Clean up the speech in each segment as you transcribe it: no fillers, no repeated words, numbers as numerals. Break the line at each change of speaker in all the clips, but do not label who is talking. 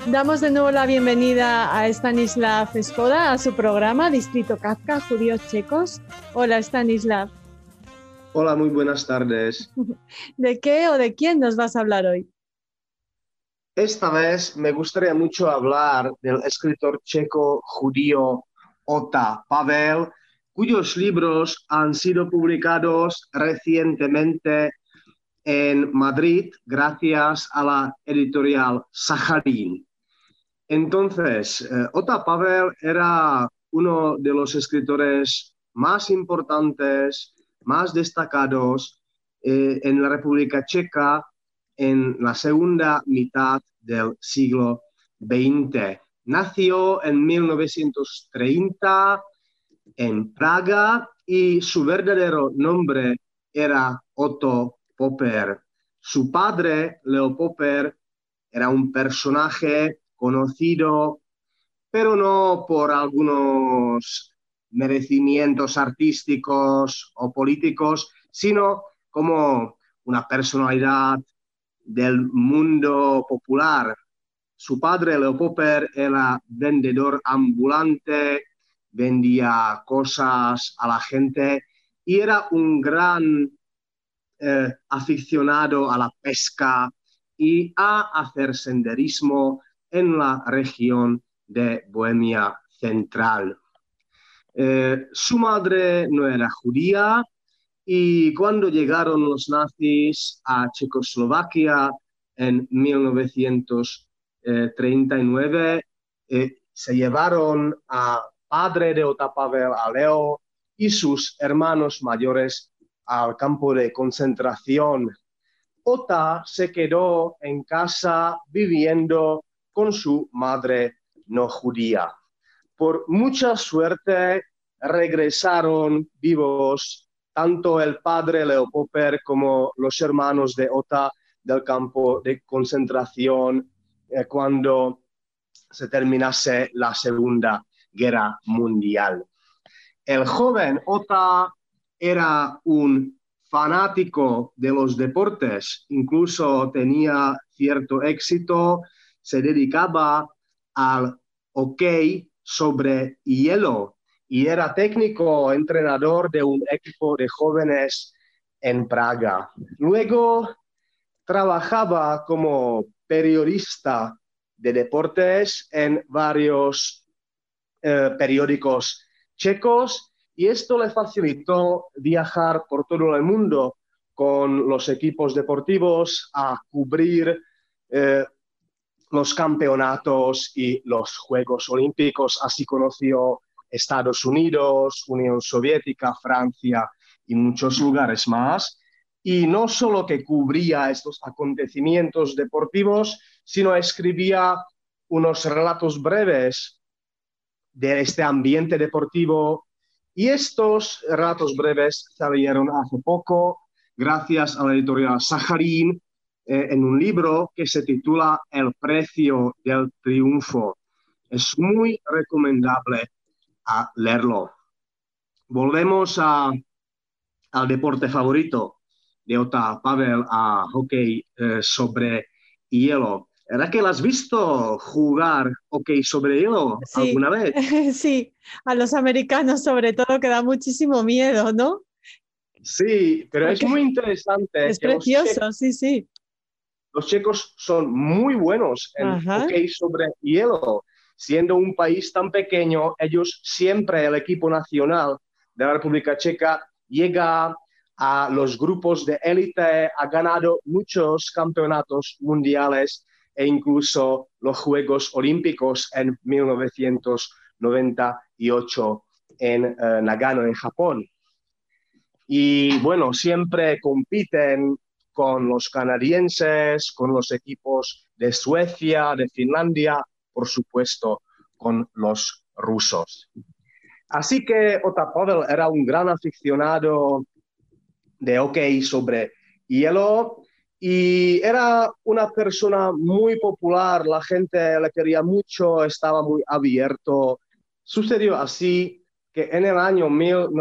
Damos de nuevo la bienvenida a Stanislav Skoda a su programa Distrito Kafka, Judíos Checos. Hola, Stanislav.
Hola, muy buenas tardes.
¿De qué o de quién nos vas a hablar hoy?
Esta vez me gustaría mucho hablar del escritor checo judío Ota Pavel, cuyos libros han sido publicados recientemente en Madrid gracias a la editorial Saharin. Entonces, Ota Pavel era uno de los escritores más importantes, más destacados en la República Checa en la segunda mitad del siglo XX. Nació en 1930 en Praga y su verdadero nombre era Otto Popper. Su padre, Leo Popper, era un personaje conocido, pero no por algunos merecimientos artísticos o políticos, sino como una personalidad del mundo popular. Su padre, Leo Popper, era vendedor ambulante, vendía cosas a la gente y era un gran aficionado a la pesca y a hacer senderismo en la región de Bohemia Central. Su madre no era judía y cuando llegaron los nazis a Checoslovaquia en 1939, se llevaron a padre de Ota Pavel, a Leo, y sus hermanos mayores al campo de concentración. Ota se quedó en casa viviendo con su madre no judía. Por mucha suerte regresaron vivos tanto el padre Leo Popper como los hermanos de Ota del campo de concentración cuando se terminase la Segunda Guerra Mundial. El joven Ota era un fanático de los deportes, incluso tenía cierto éxito, se dedicaba al hockey sobre hielo y era técnico, entrenador de un equipo de jóvenes en Praga. Luego trabajaba como periodista de deportes en varios periódicos checos y esto le facilitó viajar por todo el mundo con los equipos deportivos a cubrir los campeonatos y los Juegos Olímpicos. Así conoció Estados Unidos, Unión Soviética, Francia y muchos lugares más. Y no solo que cubría estos acontecimientos deportivos, sino escribía unos relatos breves de este ambiente deportivo. Y estos relatos breves salieron hace poco, gracias a la editorial Saharin, en un libro que se titula El precio del triunfo. Es muy recomendable a leerlo. Volvemos al deporte favorito de Ota Pavel, a hockey sobre hielo. ¿Era que has visto jugar hockey sobre hielo
Sí,
alguna vez?
sí, a los americanos sobre todo que da muchísimo miedo, ¿no?
Sí, pero es muy
Porque
interesante
es
que
precioso, sí, sí.
los checos son muy buenos en
Ajá.
hockey sobre hielo. Siendo un país tan pequeño, ellos siempre, el equipo nacional de la República Checa, llega a los grupos de élite, ha ganado muchos campeonatos mundiales e incluso los Juegos Olímpicos en 1998 en Nagano, en Japón. Y bueno, siempre compiten con los canadienses, con los equipos de Suecia, de Finlandia, por supuesto, con los rusos. Así que Ota Pavel era un gran aficionado de hockey sobre hielo y era una persona muy popular, la gente le quería mucho, estaba muy abierto. Sucedió así que en el año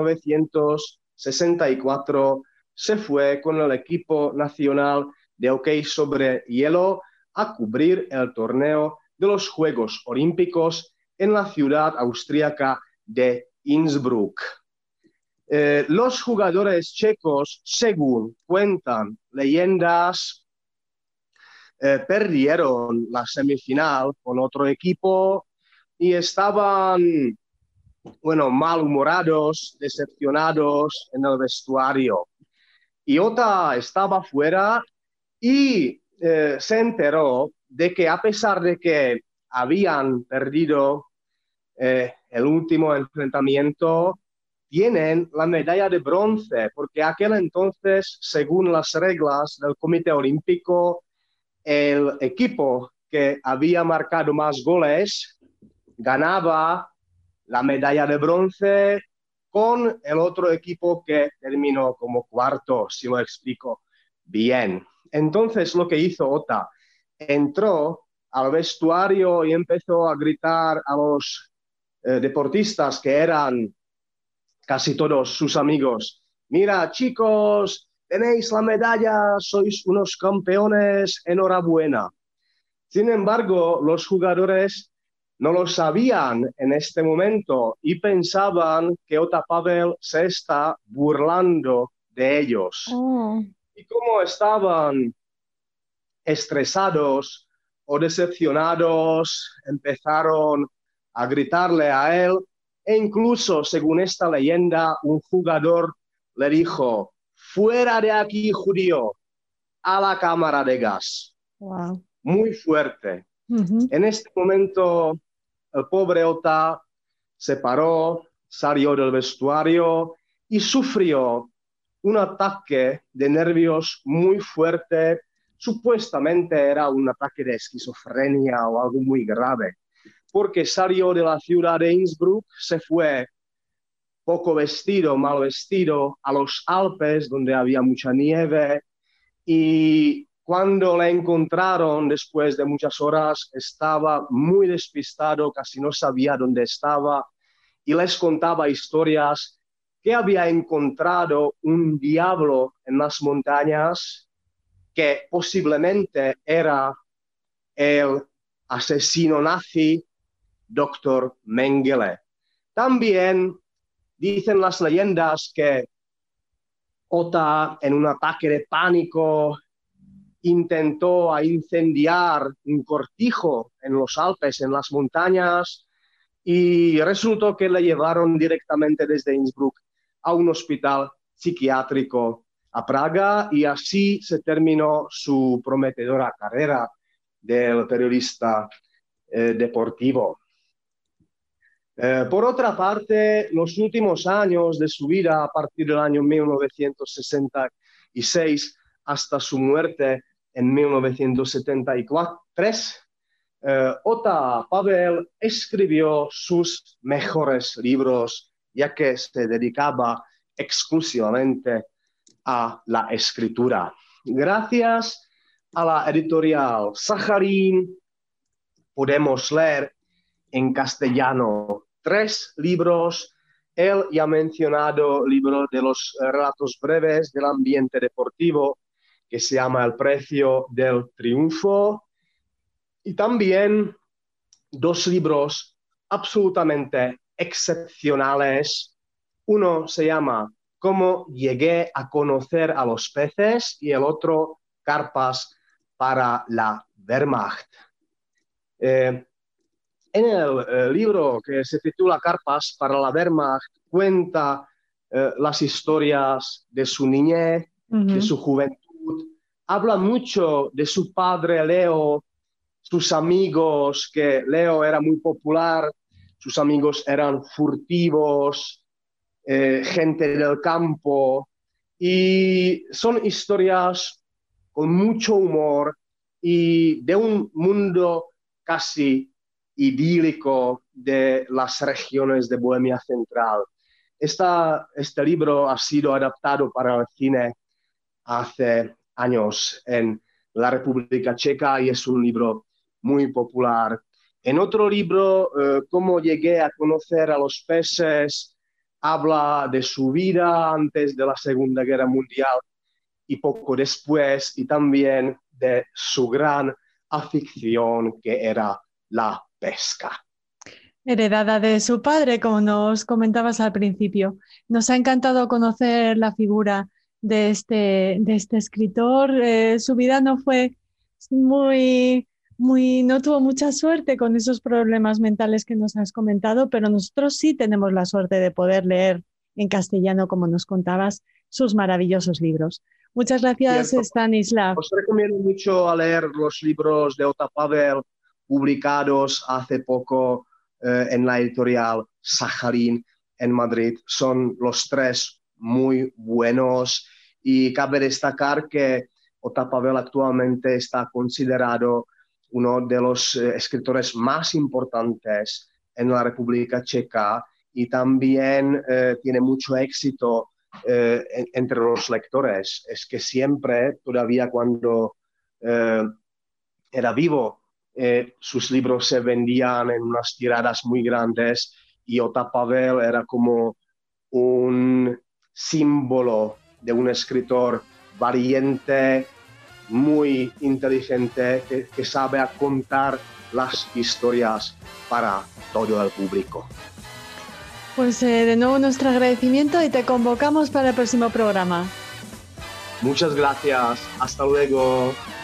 1964 se fue con el equipo nacional de hockey sobre hielo a cubrir el torneo de los Juegos Olímpicos en la ciudad austríaca de Innsbruck. Los jugadores checos, según cuentan leyendas, perdieron la semifinal con otro equipo y estaban, bueno, malhumorados, decepcionados en el vestuario. Y Ota estaba fuera y se enteró de que a pesar de que habían perdido el último enfrentamiento, tienen la medalla de bronce, porque aquel entonces, según las reglas del Comité Olímpico, el equipo que había marcado más goles ganaba la medalla de bronce con el otro equipo que terminó como cuarto, si lo explico bien. Entonces lo que hizo Ota, entró al vestuario y empezó a gritar a los deportistas que eran casi todos sus amigos: mira, chicos, tenéis la medalla, sois unos campeones, enhorabuena. Sin embargo, los jugadores no lo sabían en este momento y pensaban que Ota Pavel se está burlando de ellos.
Oh.
Y como estaban estresados o decepcionados, empezaron a gritarle a él e incluso, según esta leyenda, un jugador le dijo: fuera de aquí, judío, a la cámara de gas.
Wow.
Muy fuerte.
Uh-huh.
En este momento, el pobre Ota se paró, salió del vestuario y sufrió un ataque de nervios muy fuerte. Supuestamente era un ataque de esquizofrenia o algo muy grave, porque salió de la ciudad de Innsbruck, se fue poco vestido, mal vestido, a los Alpes, donde había mucha nieve, y cuando le encontraron después de muchas horas, estaba muy despistado, casi no sabía dónde estaba, y les contaba historias que había encontrado un diablo en las montañas, que posiblemente era el asesino nazi Dr. Mengele. También dicen las leyendas que Ota, en un ataque de pánico, intentó incendiar un cortijo en los Alpes, en las montañas, y resultó que le llevaron directamente desde Innsbruck a un hospital psiquiátrico a Praga, y así se terminó su prometedora carrera del periodista deportivo. Por otra parte, los últimos años de su vida, a partir del año 1966 hasta su muerte en 1973, Ota Pavel escribió sus mejores libros, ya que se dedicaba exclusivamente a la escritura. Gracias a la editorial Saharin podemos leer en castellano 3 libros: el ya mencionado libro de los relatos breves del ambiente deportivo, que se llama El precio del triunfo, y también 2 libros absolutamente excepcionales. Uno se llama Cómo llegué a conocer a los peces, y el otro Carpas para la Wehrmacht. En el libro, que se titula Carpas para la Wehrmacht, cuenta las historias de su niñez, de su juventud. Habla mucho de su padre Leo, sus amigos, que Leo era muy popular, sus amigos eran furtivos, gente del campo, y son historias con mucho humor y de un mundo casi idílico de las regiones de Bohemia Central. Este libro ha sido adaptado para el cine hace años en la República Checa y es un libro muy popular. En otro libro, Cómo llegué a conocer a los peces, habla de su vida antes de la Segunda Guerra Mundial y poco después, y también de su gran afición, que era la pesca.
Heredada de su padre, como nos comentabas al principio. Nos ha encantado conocer la figura de este escritor. Su vida no fue no tuvo mucha suerte con esos problemas mentales que nos has comentado, pero nosotros sí tenemos la suerte de poder leer en castellano, como nos contabas, sus maravillosos libros. Muchas gracias,
Cierto.
Stanislav.
Os recomiendo mucho a leer los libros de Ota Pavel publicados hace poco en la editorial Saharín en Madrid. Son los tres muy buenos y cabe destacar que Ota Pavel actualmente está considerado uno de los escritores más importantes en la República Checa y también tiene mucho éxito entre los lectores. Es que siempre, todavía cuando era vivo, sus libros se vendían en unas tiradas muy grandes y Ota Pavel era como un símbolo de un escritor valiente, muy inteligente, que sabe contar las historias para todo el público.
Pues de nuevo nuestro agradecimiento y te convocamos para el próximo programa.
Muchas gracias. Hasta luego.